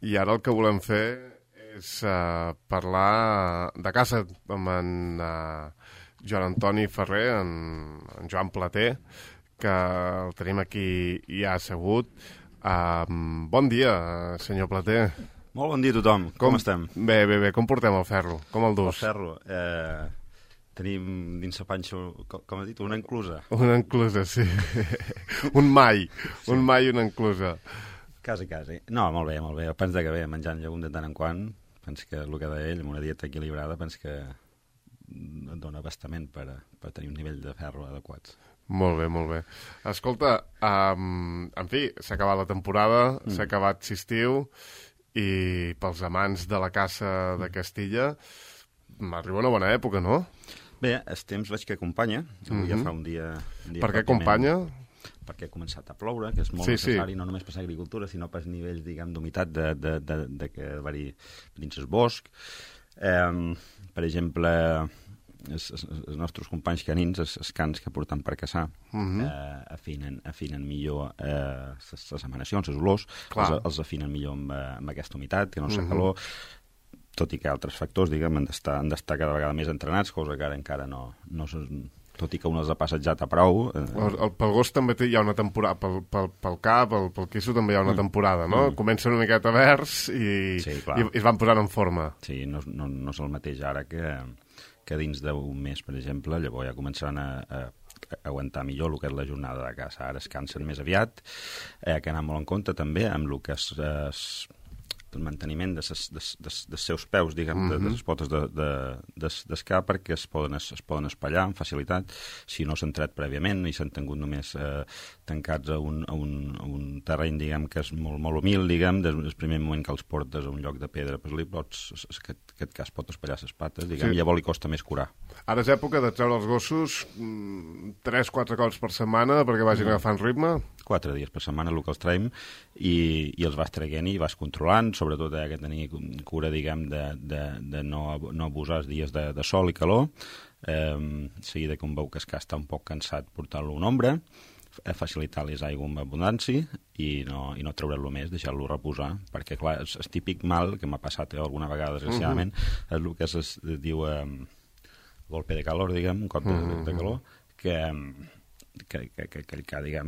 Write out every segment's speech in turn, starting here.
I ara el que volem fer és parlar de casa amb en Joan Antoni Ferrer, en Joan Plater, que el tenim aquí ja assegut. Bon dia, senyor Plater. Molt bon dia a tothom. Com estem? Bé. Com portem el ferro? Com el dus? El ferro? Tenim dins la panxa, com ha dit, una enclusa. Una enclusa, sí. Un mai, una enclusa. Quasi. No, molt bé. Penso que bé, menjant llegum de tant en quant, penso que el que deia ell, amb una dieta equilibrada, penso que et dona bastament per tenir un nivell de ferro adequat. Molt bé. Escolta, en fi, s'ha acabat la temporada, s'ha acabat l'estiu, i pels amants de la caça de Castilla m'arriba una bona època, no? Bé, el temps veig que acompanya. Avui ja fa un dia per què acompanya? Perquè ha començat a ploure, que és molt necessari, no només per l'agricultura, sinó per nivells, d'humitat de que va haver dins el bosc. Per exemple, els nostres companys canins, els cans que porten per caçar, afinen millor les emanacions, les olors, els afinen millor amb aquesta humitat, que no és calor, tot i que altres factors, diguem, han d'estar cada vegada més entrenats, cosa que ara encara no tot i que un els ha passejat a prou. Pel gos també hi ha una temporada, pel cap, pel quisso també hi ha una temporada, no? Comença una miqueta verds i es van posant en forma. Sí, no és el mateix ara que dins d'un mes, per exemple, llavors ja començaran a aguantar millor el que és la jornada de caça. Ara es cansen més aviat, que anar molt en compte també amb el que és el manteniment dels seus peus, diguem, de les potes d'escar, perquè es poden espatllar amb facilitat si no s'han tret prèviament i s'han tingut només tancats a un terreny, diguem, que és molt humil, diguem, des del primer moment que els portes a un lloc de pedra, aquest cas pot espatllar les pates, diguem, i llavors li costa més curar. Ara és època de treure els gossos 3-4 cops per setmana perquè vagin agafant ritme? 4 dies per setmana, el que els traiem, i els vas traient i vas controlant, sobretot que tenir cura, diguem, de no abusar els dies de sol i calor. Seguida que un veu que està un poc cansat, portar-lo a una ombra, facilitar-los aigua amb abundància i no treure-lo més, deixar-lo reposar, perquè, clar, és típic mal, que m'ha passat alguna vegada, desgraciadament, és el que es diu golpe de calor, diguem, un cop de calor, que diguem,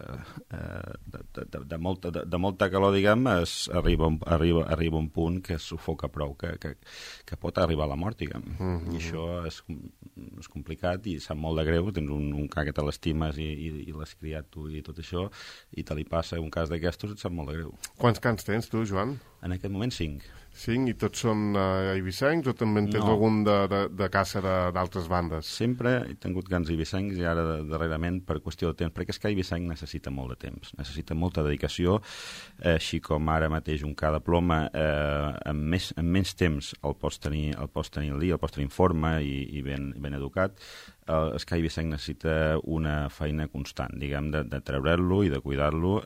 de molta calor, diguem, arriba un punt que sufoca prou, que pot arribar a la mort, diguem. I això és complicat i sap molt de greu. Tens un ca que te l'estimes i l'has criat tu i tot això, i te li passa un cas d'aquestos, et sap molt de greu. Quants cans tens tu, Joan? En aquest moment 5. 5, i tots són eivissencs o també en tens algun de caça d'altres bandes? Sempre he tingut cans eivissencs i ara darrerament per qüestió de temps, perquè és que eivissenc necessita molt de temps, necessita molta dedicació, així com ara mateix un ca de ploma, amb menys temps el pots tenir al dia, el pots tenir en forma i ben educat. El ca eivissenc necessita una feina constant, diguem, de treure'l-lo i de cuidar-lo,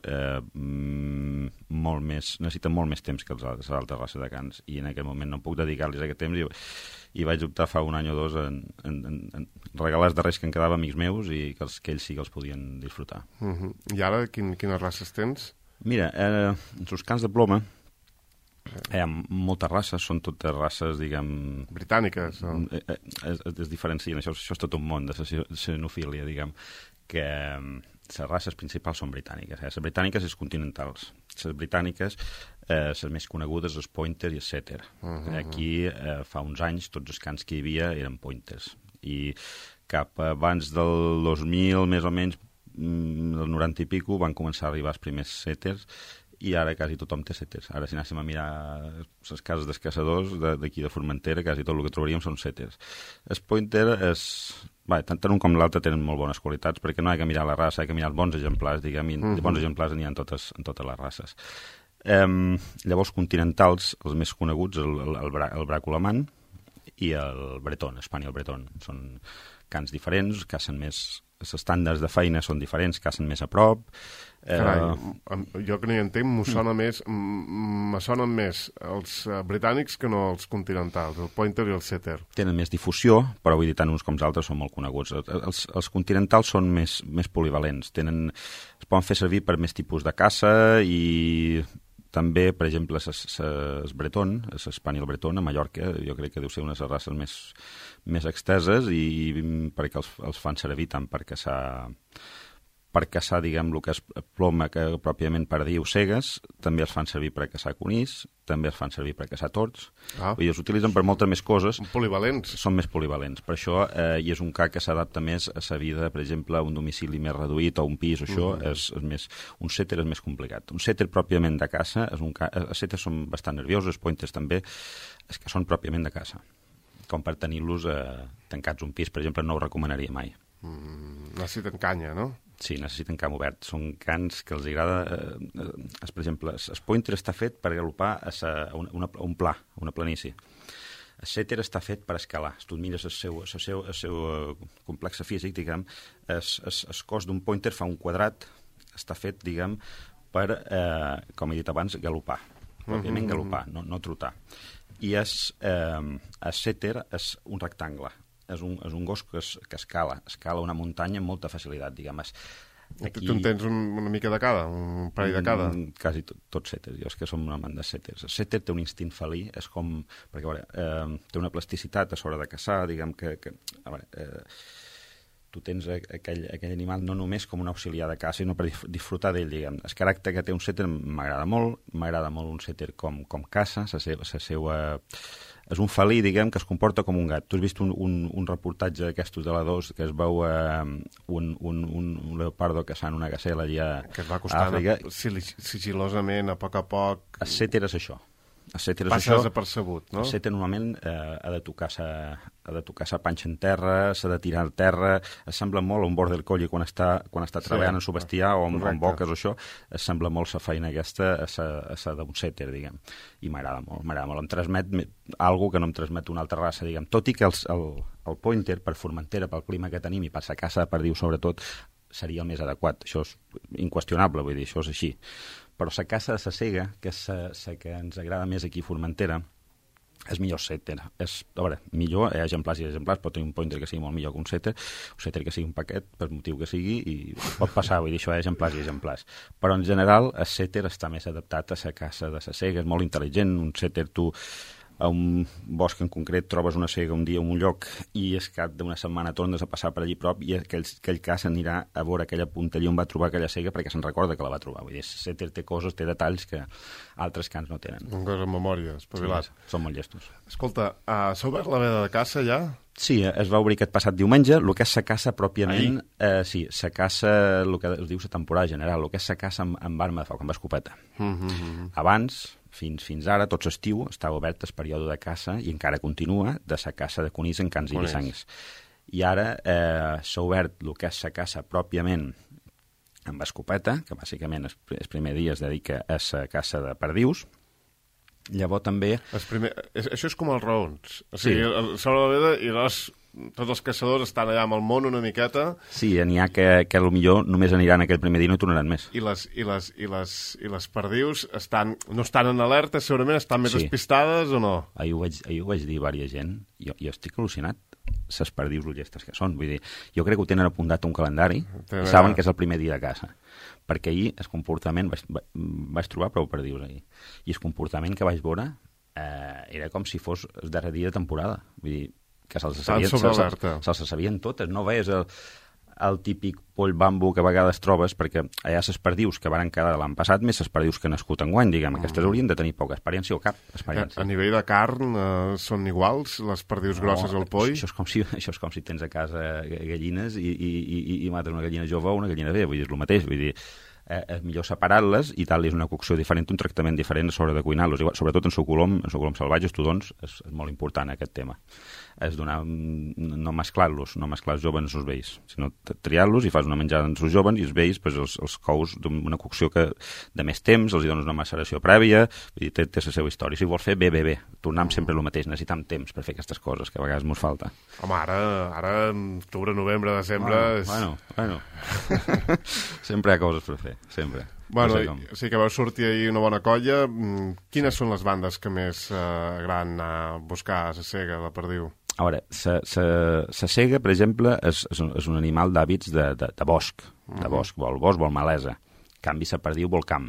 necessita molt més temps que les altres races de cans, i en aquest moment no puc dedicar-los aquest temps, i vaig optar fa un any o dos en regalar els darrers que em quedava amics meus i que ells sí que els podien disfrutar. I ara quines races tens? Mira, els cans de ploma hi ha moltes races, són totes races, diguem... Britàniques? Es diferencien, això és tot un món de xenofília, diguem, que les races principals són britàniques. Les britàniques i les continentals. Les britàniques, les més conegudes, els pointer i els setter. Aquí, fa uns anys, tots els cans que hi havia eren pointers. I cap abans del 2000, més o menys, del 90 i pico, van començar a arribar els primers setters, i ara quasi tothom té setters. Ara, si anéssim a mirar les cases dels caçadors d'aquí de Formentera, quasi tot el que trobaríem són setters. El pointer és... tant un com l'altre tenen molt bones qualitats, perquè no hi ha que mirar la raça, hi ha que mirar els bons exemplars, diguem, i bons exemplars n'hi ha en totes les races. Llavors, continentals, els més coneguts, el brac alemany i el breton, Spaniel breton. Són cans diferents, cacen més... Els estàndards de feina són diferents, cacen més a prop. Carai, jo que no hi entenc, me sonen més els britànics que no els continentals, el pointer i el setter. Tenen més difusió, però vull dir, tant uns com els altres són molt coneguts. Els continentals són més polivalents, es poden fer servir per més tipus de caça i també, per exemple, el breton, l'espanyol breton, a Mallorca, jo crec que deu ser una de les races més exteses i perquè els fan servir tant per caçar, diguem, el que és ploma, que pròpiament perdiu cegues, també els fan servir per caçar conills, també els fan servir per caçar tords. Vull dir, els utilitzen per moltes més coses. Polivalents. Són més polivalents. Per això, i és un ca que s'adapta més a la vida, per exemple, a un domicili més reduït o un pis, això és més... Un setter és més complicat. Un setter pròpiament de caça, els setters són bastant nerviosos, els pointers també, és que són pròpiament de caça. Com per tenir-los tancats un pis, per exemple, no ho recomanaria mai. Necessiten canya, no? Sí, necessiten camp obert. Són cans que els agrada... per exemple, el pointer està fet per galopar a un pla, a una planícia. El setter està fet per escalar. Si tu mires el seu complex físic, diguem, el cos d'un pointer fa un quadrat, està fet, diguem, per, com he dit abans, galopar. Òbviament galopar, no trotar. I el setter és un rectangle. És un gos que escala una muntanya amb molta facilitat, diguem. Aquí... Tu en tens una mica de cada, un parell de cada? Quasi tots setters, jo és que som una amant de setters. El setter té un instint felí, és com... Perquè, a veure, té una plasticitat a l'hora de caçar, diguem que a veure, tu tens aquell animal no només com un auxiliar de caça, sinó per disfrutar d'ell, diguem. El caràcter que té un setter m'agrada molt un setter com caça, la seva... És un felí, diguem, que es comporta com un gat. Tu has vist un reportatge d'aquestos de la 2 que es veu un leopardo caçant una gacela allà a Àfrica. Que es va acostant sigilosament, a poc. El setter és això. Passa desapercebut, no? El setter normalment ha de tocar sa panxa en terra, s'ha de tirar al terra, sembla molt a un border collie quan està treballant en su bestiar o en boques o això, sembla molt la feina aquesta a sa d'un setter, diguem. I m'agrada molt. Em transmet algo que no em transmet una altra raça, diguem. Tot i que el pointer, per Formentera, pel clima que tenim i per la caça de perdiu, sobretot, seria el més adequat. Això és inqüestionable, vull dir, això és així. Però la caça de la cega, que és la que ens agrada més aquí a Formentera, és millor setter. A veure, millor, hi ha exemplars i exemplars, pot tenir un pointer que sigui molt millor que un setter que sigui un paquet, per motiu que sigui, i pot passar, vull dir, això hi ha exemplars i exemplars. Però en general, el setter està més adaptat a la caça de la cega, és molt intel·ligent, un setter tu a un bosc en concret trobes una cega un dia en un lloc i és cap d'una setmana tornes a passar per allí prop i aquell cas anirà a veure aquella punta allí on va trobar aquella cega perquè se'n recorda que la va trobar. Vull dir, el setter té coses, té detalls que altres cans no tenen. Un gos amb memòria, espavilat. Sí, són molt llestos. Escolta, s'ha obert la veda de caça ja? Sí, es va obrir aquest passat diumenge. El que és la caça pròpiament... sí, la caça, el que es diu la temporada general, el que és la caça amb arma de foc, amb escopeta. Abans... Fins ara, tot l'estiu, estava obert el període de caça i encara continua de la caça de conills en cans i bissangs. I ara s'ha obert el que és la caça pròpiament amb escopeta, que bàsicament el primer dia es dedica a la caça de perdius. Llavors també... Això és com els raons. O sigui, s'obre la veda i tots els caçadors estan allà amb el món una miqueta. Sí, n'hi ha que potser només aniran aquell primer dia i no hi tornaran més. I les perdius no estan en alerta, segurament estan més despistades o no? Ahir ho vaig dir a diversa gent. Jo estic al·lucinat. Les perdius llestes que són. Vull dir, jo crec que ho tenen apuntat a un calendari i saben que és el primer dia de caça. Perquè ahir el comportament... Vaig trobar prou perdius ahir. I el comportament que vaig veure era com si fos el darrer dia de temporada. Vull dir, que se'ls sabien totes. No veies el típic poll bambu que a vegades trobes, perquè hi ha les perdius que van quedar l'any passat més les perdius que han nascut enguany, diguem. Aquestes haurien de tenir poca experiència o cap experiència. A nivell de carn són iguals, les perdius grosses al poll? Això és com si tens a casa gallines i mates una gallina jove o una gallina vella, vull dir, és el mateix, vull dir... és millor separar-les i tal, és una cocció diferent, un tractament diferent a l'hora de cuinar-los. Sobretot en sucolom salvatges, tudons, és molt important aquest tema. És donar, no mesclar-los joves amb els vells, sinó triar-los i fas una menjada amb els joves i els vells els cous d'una cocció que de més temps, els dones una maceració prèvia, vull dir, té la seva història. Si vols fer bé, tornem sempre el mateix, necessitem temps per fer aquestes coses, que a vegades ens falta. Home, ara octubre, novembre, desembre... Bueno. Sempre hi ha coses per fer, sempre. Bueno, sí que vau sortir ahir una bona colla. Quines són les bandes que més agraden anar a buscar a la cega, la perdiu? A veure, la cega, per exemple, és un animal d'hàbits de bosc. De bosc, vol malesa. En canvi, la perdiu vol camp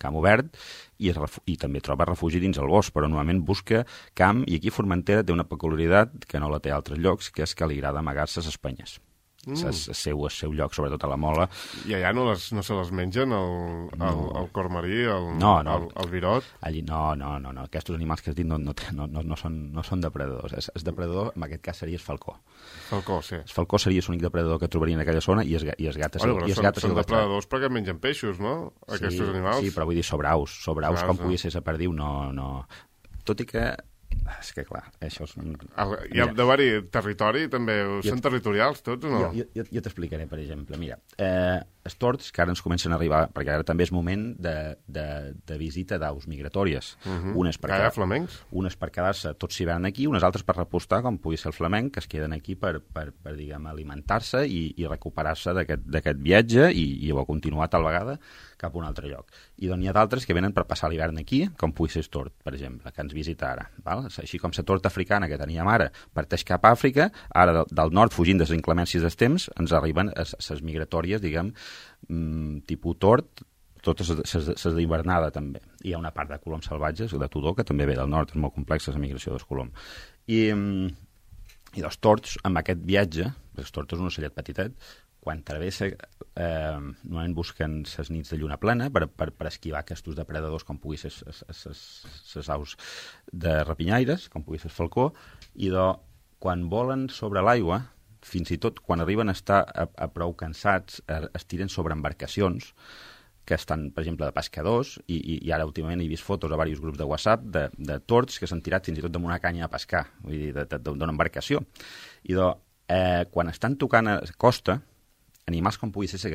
camp obert, i també troba refugi dins el bosc, però normalment busca camp, i aquí Formentera té una peculiaritat que no la té a altres llocs, que és que li agrada amagar-se a les penyes. És el seu lloc, sobretot a la Mola. I allà no se les mengen, el cor marí, el virot? Allí no. Aquests animals que has dit no són depredadors. El depredador, en aquest cas, seria el falcó. Falcó, sí. El falcó seria l'únic depredador que trobaria en aquella zona, i els gats... Són depredadors perquè mengen peixos, no? Aquests animals. Sí, però vull dir sobre aus, com pugui ser la perdiu, no. Tot i que... És que, clar, això és... Hi ha d'haver-hi territori, també. Són territorials, tots, o no? Jo t'explicaré, per exemple. Mira, els tords, que ara ens comencen a arribar, perquè ara també és moment de visita d'aus migratòries. Unes per quedar-se tots s'hivern aquí, unes altres per repostar, com pugui ser el flamenc, que es queden aquí per diguem, alimentar-se i recuperar-se d'aquest viatge i llavors continuar tal vegada cap a un altre lloc. I doncs hi ha d'altres que venen per passar l'hivern aquí, com pugui ser el tord, per exemple, que ens visita ara. Val? Així com la torta africana que teníem ara parteix cap a Àfrica, ara del nord, fugint de les inclemències dels temps, ens arriben les migratòries, diguem, tipus tord, totes les d'hivernada també. Hi ha una part de coloms salvatges, de tudor, que també ve del nord, és molt complexa la migració dels coloms. I dels tords, amb aquest viatge, els tords és un ocellet petitet, quan travessa, normalment busquen les nits de lluna plena per esquivar aquests depredadors, com pugui ser les aus de rapinyaires, com pugui ser el falcó, i quan volen sobre l'aigua, fins i tot quan arriben a estar a prou cansats, es tiren sobre embarcacions que estan, per exemple, de pescadors, i ara últimament he vist fotos a diversos grups de WhatsApp de tords que s'han tirat fins i tot amb una canya a pescar, vull dir, d'una embarcació. I quan estan tocant a costa, animals com pugui ser la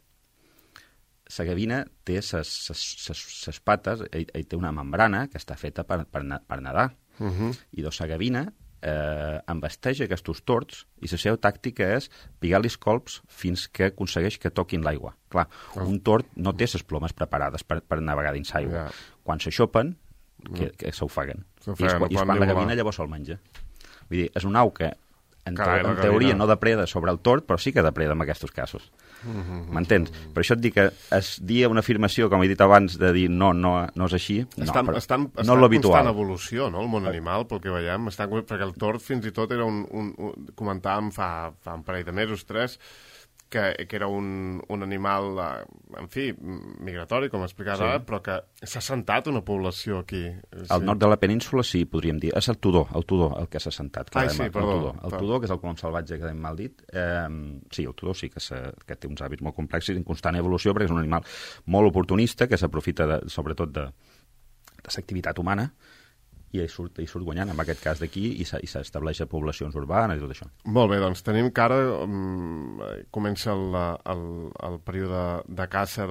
gavina té les pates, i té una membrana que està feta per nedar. I la gavina embasteix aquests tords i la seva tàctica és pigar-los colps fins que aconsegueix que toquin l'aigua. Clar, un tord no té les plomes preparades per navegar dins l'aigua. Quan s'aixopen, que s'ofeguen. I quan la gavina llavors se'l menja. Vull dir, és un au que en teoria no depreda sobre el tord, però sí que depreda en aquests casos. M'entens? Per això et dic que es dir una afirmació, com he dit abans, de dir no és així, està en constant evolució, no?, el món animal, pel que veiem, perquè el tord fins i tot era comentàvem fa un parell de mesos, 3, que era un animal, en fi, migratori, com explicaves ara, però que s'ha assentat una població aquí. Al nord de la península, sí, podríem dir. És el tudor el que s'ha assentat. Sí, perdó. El tudor, que és el colom salvatge que hem mal dit. Sí, el tudor sí que té uns hàbits molt complexos i en constant evolució, perquè és un animal molt oportunista, que s'aprofita sobretot de l'activitat humana, i hi surt guanyant, en aquest cas d'aquí, i s'estableix a poblacions urbanes i tot això. Molt bé, doncs tenim que ara comença el període de caça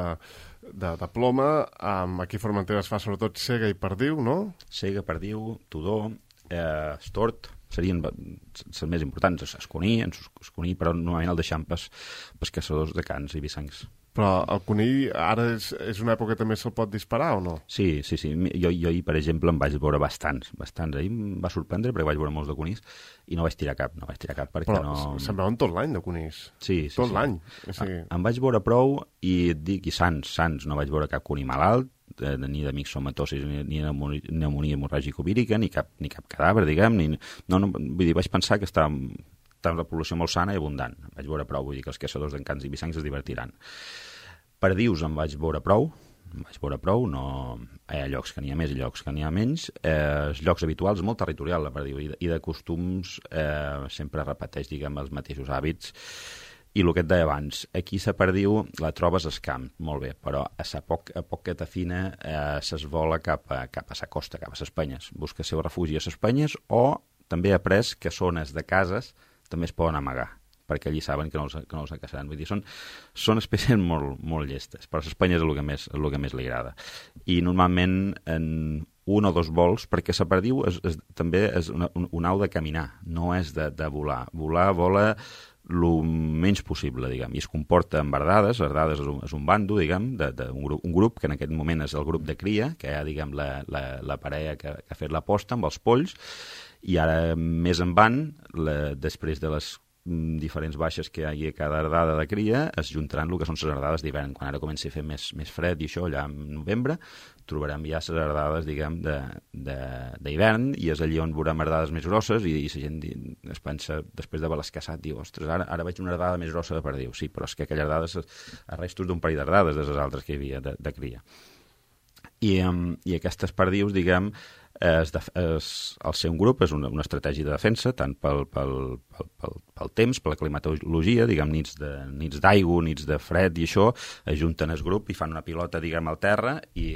de ploma. Aquí a Formentera es fa sobretot sega i perdiu, no? Sega, perdiu, tudor, estort, serien les més importants, esconí, però normalment el deixem pels caçadors de cans i vicencs. Però el conill ara és una època que també se'l pot disparar, o no? Sí. Jo ahir, per exemple, em vaig veure bastants. Ahir em va sorprendre perquè vaig veure molts de conills i no vaig tirar cap perquè però no... se'n veuen tot l'any de conills. Sí. Tot l'any. Em vaig veure prou i et dic, i sants, no vaig veure cap conill malalt, ni de mixomatosis, ni de pneumònia hemorràgica vírica, ni cap cadàver, diguem. Vull dir, vaig pensar que estava la població molt sana i abundant. Vaig veure prou, vull dir que els caçadors d'encants i vicencs es divertiran. Perdius em vaig veure prou, no... Hi ha llocs que n'hi ha més i llocs que n'hi ha menys. Els llocs habituals, molt territorial, la perdiu, i de costums sempre repeteix, diguem, els mateixos hàbits. I el que et deia abans, aquí la perdiu la trobes al camp, molt bé, però a poc que t'afina s'esvola cap a la costa, cap a les penyes. Busca el seu refugi a les penyes, o també ha après que zones de cases també es poden amagar, perquè allí saben que no els caçaran. Vull dir, són espècies molt llestes, però les penyes és el que més li agrada. I normalment en un o dos vols, perquè la perdiu també és un au de caminar, no és de volar. Vola el menys possible, diguem, i es comporta en verdades. Verdades és un bando, diguem, un grup, que en aquest moment és el grup de cria, que hi ha, diguem, la parella que ha fet l'aposta amb els polls, i ara més en van, després de les diferents baixes que hi hagi a cada herdada de cria es juntaran el que són les herdades d'hivern. Quan ara comenci a fer més fred i això, allà en novembre, trobarem ja les herdades, diguem, d'hivern, i és allí on veurem herdades més grosses, i la gent es pensa, després d'haver l'escassat, diu, ostres, ara veig una herdada més grossa de perdiu. Sí, però és que aquella herdada és a restos d'un parell d'herdades de les altres que hi havia de cria. I aquestes perdius, diguem, el ser un grup és una estratègia de defensa, tant pel temps, per la climatologia, diguem, nits d'aigua, nits de fred i això, ajunten el grup i fan una pilota, diguem, al terra i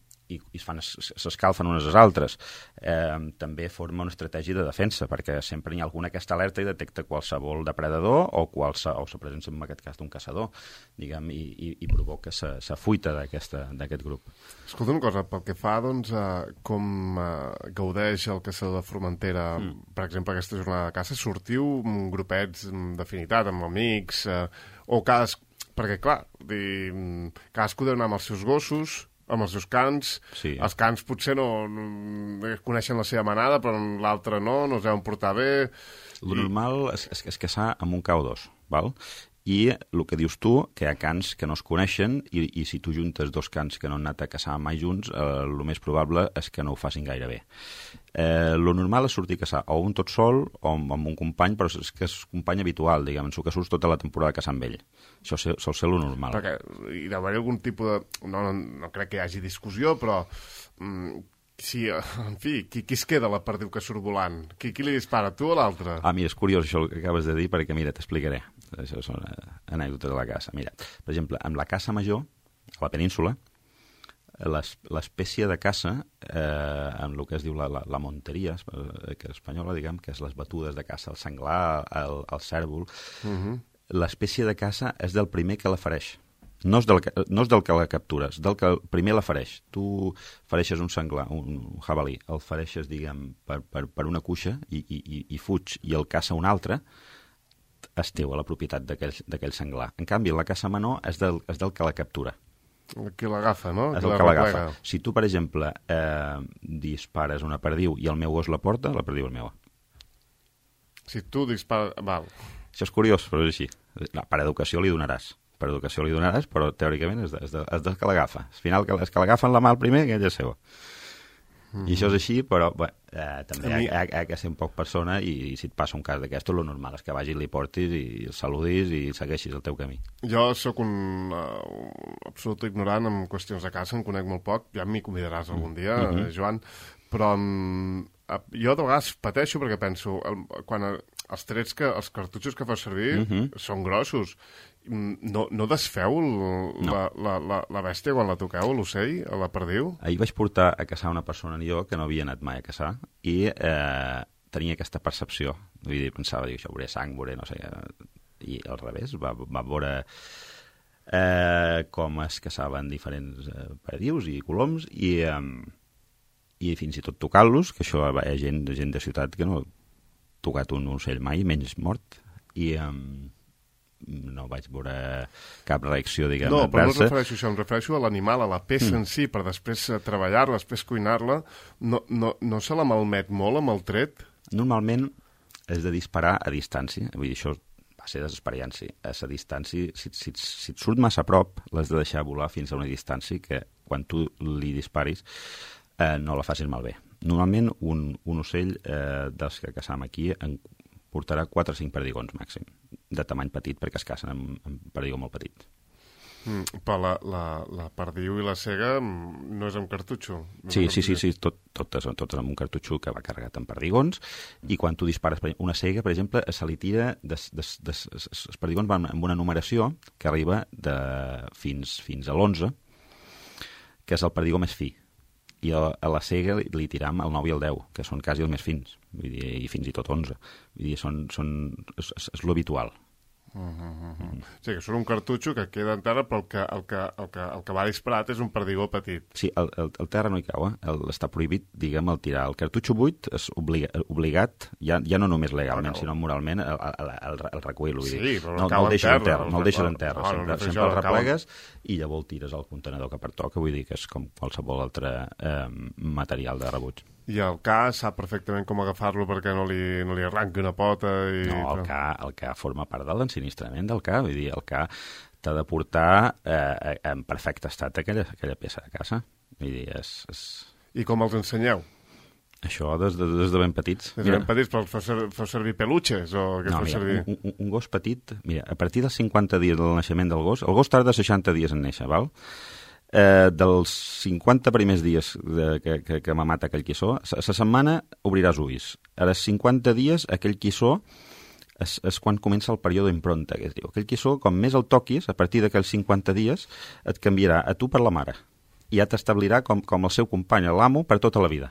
s'escalfen unes a les altres. També forma una estratègia de defensa, perquè sempre hi ha alguna que està alerta i detecta qualsevol depredador o la presència, en aquest cas, d'un caçador, diguem, i provoca la fuita d'aquest grup. Escolta una cosa, pel que fa, doncs, com gaudeix el caçador de Formentera, per exemple, aquesta jornada de caça, sortiu grupets d'afinitat, amb amics, o perquè, clar, cadascú deu anar amb els seus gossos, amb els seus cans, sí. Els cans potser no coneixen la seva manada, però l'altre no es deuen portar bé. El normal és caçar amb un ca o dos, val? I el que dius tu, que hi ha cans que no es coneixen, i si tu juntes dos cans que no han anat a caçar mai junts, el més probable és que no ho facin gaire bé. Lo normal és sortir a caçar o un tot sol o amb un company, però és que és company habitual, diguem, que surts tota la temporada a caçar amb ell. Això sol ser lo normal. Perquè hi deu haver algun tipus de... No crec que hi hagi discussió, però... Sí, en fi, qui es queda la perdiu que surt volant? Qui li dispara, tu o l'altre? Mira, és curiós això que acabes de dir, perquè, mira, t'explicaré. Això són anècdotes de la caça. Mira, per exemple, amb la caça major, a la península, l'espècie de caça, amb el que es diu la monteria, que és espanyola, diguem, que és les batudes de caça, el senglar, el cèrvol, l'espècie de caça és del primer que la fereix. No és del que la captures, del que primer la fereix. Tu fereixes un senglar, un jabalí, el fereixes, diguem, per una cuixa i fuig, i el caça un altre, és teu, a la propietat d'aquell senglar. En canvi, la caça menor és del que la captura. Qui l'agafa, no? És el que l'agafa. Si tu, per exemple, dispares una perdiu i el meu gos la porta, la perdiu és meva. Si tu dispares... Val. Això és curiós, però és així. Per educació li donaràs. Però teòricament és del que l'agafa. Al final, els que l'agafen la mà el primer, aquella és seva. I això és així, però també hi ha que ser un poc persona, i si et passa un cas d'aquest, el normal és que vagis, li portis i el saludis i segueixis el teu camí. Jo sóc un absolut ignorant en qüestions de caça, en conec molt poc, ja m'hi convidaràs algun dia, Joan, però jo de vegades pateixo perquè penso, quan els cartutxos que fa servir són grossos, no desfeu la bèstia quan la toqueu, l'ocell, a la perdiu? Ahir vaig portar a caçar una persona jo que no havia anat mai a caçar i tenia aquesta percepció. Vull dir, pensava, això veuré sang, veuré no sé... I al revés, va veure com es caçaven diferents perdius i coloms i fins i tot tocant-los, que això hi ha gent de ciutat que no ha tocat un ocell mai, menys mort, i... no vaig veure cap reacció, diguem, adversa. No, però no em refereixo a això, em refereixo a l'animal, a la peça en si, per després treballar-la, després cuinar-la. No se la malmet molt amb el tret? Normalment és de disparar a distància, vull dir, això va ser d'experiència. A la distància, si et surt massa a prop, l'has de deixar volar fins a una distància que quan tu li disparis no la facis malbé. Normalment un ocell dels que caçam aquí portarà 4 o 5 perdigons màxim, de tamany petit, perquè es cacen amb perdigó molt petit. Però la perdiu i la cega no és amb cartutxo? Sí, tot és amb un cartutxo que va carregat amb perdigons, i quan tu dispares una cega, per exemple, se li tira... Els perdigons van amb una numeració que arriba fins a l'11, que és el perdigó més fi. I a la cega li tiram el 9 i el 10, que són quasi els més fins, vull dir, i fins i tot 11. Vull dir, és l'habitual. Sí, que són un cartutxo que queda encara, però el que va disparat és un perdigó petit. Sí, el terra no hi cau, està prohibit, diguem, el tirar. El cartutxo buit és obligat, ja no només legalment, sinó moralment, el recull. Sí, però no el deixes en terra. No el deixes en terra, sempre el replegues i llavors el tires al contenedor que pertoca, vull dir que és com qualsevol altre material de rebuig. I el ca sap perfectament com agafar-lo perquè no li arranqui una pota. No, el ca forma part de l'ensinistrament del ca. Vull dir, el ca t'ha de portar en perfecte estat aquella peça de casa. Vull dir, I com els ensenyeu? Això des de ben petits. Des de ben petits, però feu servir peluches? O què feu servir? Un gos petit, mira, a partir dels 50 dies del naixement del gos, el gos tarda 60 dies en néixer, val? Dels 50 primers dies que m'ha matat aquell quissó, la setmana obriràs ulls. A les 50 dies aquell quissó és quan comença el període d'impronta, que es diu. Aquell quissó, com més el toquis, a partir d'aquells 50 dies, et canviarà a tu per la mare. I ja t'establirà com el seu company, l'amo, per tota la vida.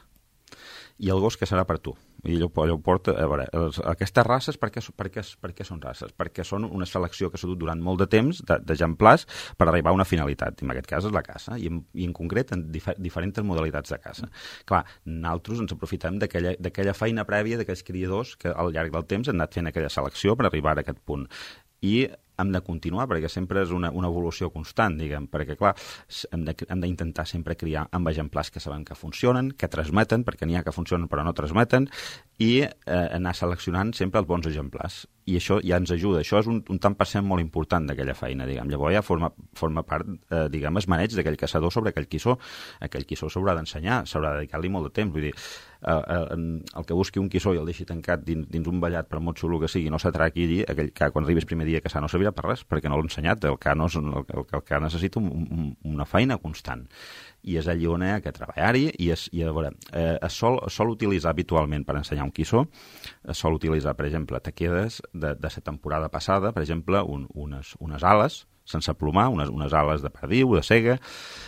I el gos que serà per tu. I allò porta, a veure, aquestes races per què són races? Perquè són una selecció que s'ha dut durant molt de temps d'exemplars per arribar a una finalitat, i en aquest cas és la caça, i en concret en diferents modalitats de caça. Clar, nosaltres ens aprofitem d'aquella feina prèvia d'aquells criadors que al llarg del temps han anat fent aquella selecció per arribar a aquest punt. I hem de continuar, perquè sempre és una evolució constant, diguem, perquè, clar, hem d'intentar sempre criar amb exemplars que sabem que funcionen, que transmeten, perquè n'hi ha que funcionen però no transmeten, i anar seleccionant sempre els bons exemplars. I això ja ens ajuda. Això és un tant per cent molt important d'aquella feina, diguem. Llavors ja forma part, diguem, es maneig d'aquell caçador sobre aquell quissó. Aquell quissó s'haurà d'ensenyar, s'haurà de dedicar-li molt de temps. Vull dir, el que busqui un quissó i el deixi tancat dins un ballat, per molt xulo que sigui, no s'atraqui allí, aquell ca, quan arribis primer dia a caçar, no servirà per res, perquè no l'ha ensenyat. El ca necessita una feina constant. I és allí on hi ha que treballar-hi, i a veure, es sol utilitzar habitualment per ensenyar un quissó, es sol utilitzar, per exemple, taquedes de la temporada passada, per exemple, unes ales sense plomar, unes ales de perdiu, de sega,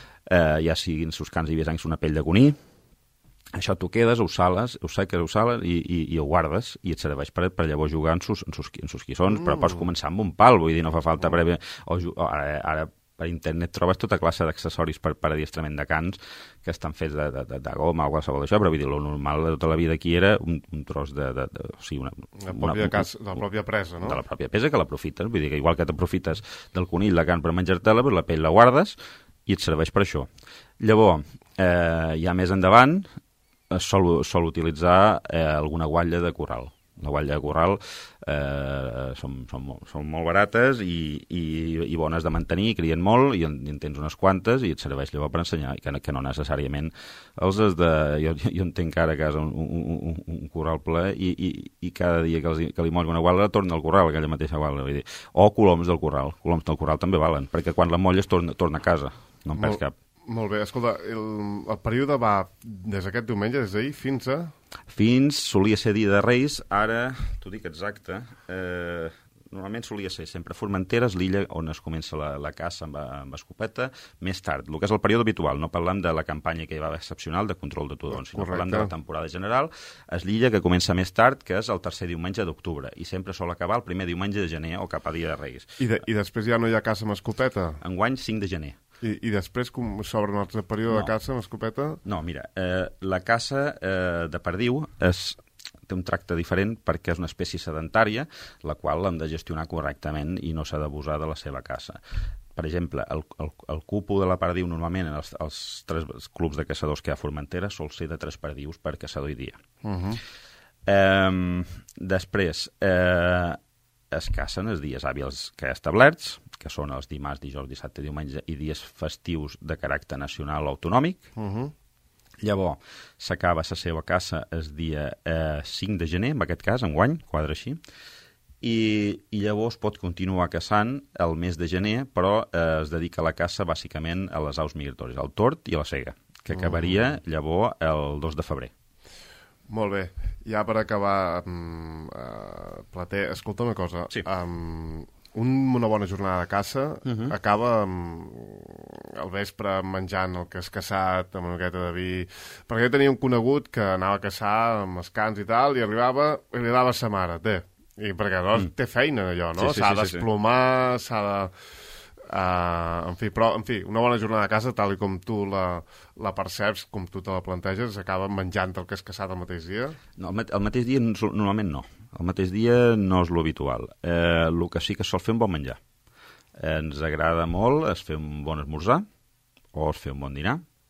ja siguin sus cans i visancs una pell de coní. Això t'ho quedes, ho sales, ho seques, ho sales i ho guardes, i et serveix per llavors jugar en sus quissons, però pots començar amb un pal, vull dir, no fa falta prèvia. Ara per internet trobes tota classe d'accessoris per adiestrament de cans que estan fets de goma o qualsevol d'això, però vull dir, el normal de tota la vida aquí era un tros de o sigui, de la pròpia presa, no? De la pròpia presa, que l'aprofites. Vull dir que igual que t'aprofites del conill, la carn per menjar-te-la, la pell la guardes i et serveix per això. Llavors, ja més endavant, es sol utilitzar alguna guatlla de corral. La guatlla de corral són molt barates i bones de mantenir, crien molt, i en tens unes quantes i et serveix llavors per ensenyar, que no necessàriament els has de... Jo en tinc ara a casa un corral ple i cada dia que li mollo una guatlla torna al corral, aquella mateixa guatlla. Vull dir. O coloms del corral també valen, perquè quan la molles torna a casa, no en perds cap. Molt bé, escolta, el període va des d'aquest diumenge, des d'ahir, fins a... Solia ser dia de Reis, ara, t'ho dic exacte, normalment solia ser sempre Formenteres, l'illa on es comença la caça amb escopeta, més tard, el que és el període habitual, no parlem de la campanya que hi va haver excepcional de control de tudons, sinó parlem de la temporada general, és l'illa que comença més tard, que és el tercer diumenge d'octubre, i sempre sol acabar el primer diumenge de gener o cap a dia de Reis. I després ja no hi ha caça amb escopeta? Enguany, 5 de gener. I després s'obre un altre període de caça amb escopeta? No, mira, la caça de perdiu té un tracte diferent perquè és una espècie sedentària, la qual l'hem de gestionar correctament i no s'ha d'abusar de la seva caça. Per exemple, el cupo de la perdiu normalment en els 3 clubs de caçadors que hi ha a Formentera sol ser de 3 perdius per caçador i dia. Després, es cacen els dies hàbils que hi ha establerts, que són els dimarts, dijous, dissabte, diumenge i dies festius de caràcter nacional o autonòmic. Llavors, s'acaba la seva caça el dia 5 de gener, en aquest cas, enguany, quadra així, i llavors pot continuar caçant el mes de gener, però es dedica a la caça bàsicament a les aus migratòries, al tord i a la sega, que acabaria llavors el 2 de febrer. Molt bé. Ja per acabar, Plater, escolta una cosa. Sí. Una bona jornada de caça acaba al vespre menjant el que has caçat amb una miqueta de vi, perquè jo tenia un conegut que anava a caçar amb els cans i tal, i arribava i li dava a sa mare, i perquè llavors té feina allò, no? S'ha d'esplomar, s'ha de... En fi, una bona jornada de caça, tal com tu la perceps, com tu te la planteges, acaba menjant el que has caçat el mateix dia? No, el mateix dia normalment no. El mateix dia no és l'habitual. El que sí que es sol fer un bon menjar. Ens agrada molt es fer un bon esmorzar o es fer un bon dinar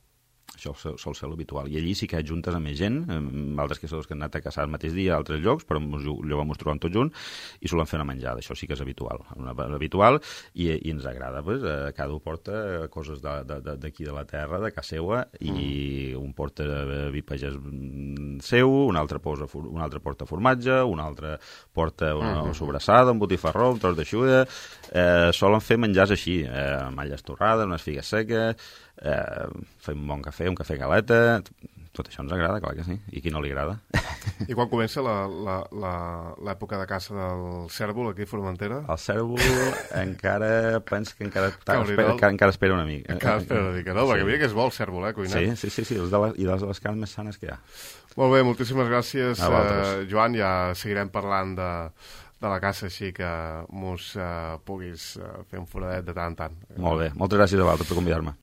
Això sol ser l'habitual. I allí sí que juntes amb més gent, amb altres caçadors que han anat a caçar el mateix dia a altres llocs, però allò vam trobar tot junt, i solen fer una menjada. Això sí que és habitual. I ens agrada. Pues, cada un porta coses d'aquí de la terra, de casa seua, i un porta vi pagès seu, un altre porta formatge, un altre porta una sobrassada, un botifarró, un tros de xuda. Solen fer menjars així, malles torrades, unes figues seques, fem un bon cafè, un cafè galeta, tot això ens agrada, clar que sí, i qui no li agrada. I quan comença l'època de caça del cèrvol aquí a Formentera? El cèrvol encara espera una mica. Encara espera una mica, no? Perquè mira que és bo el cèrvol, cuinar. Sí, i és de les carns més sanes que hi ha. Molt bé, moltíssimes gràcies, Joan. Ja seguirem parlant de la caça, així que mos puguis fer un foradet de tant en tant. Molt bé, moltes gràcies a vosaltres per convidar-me.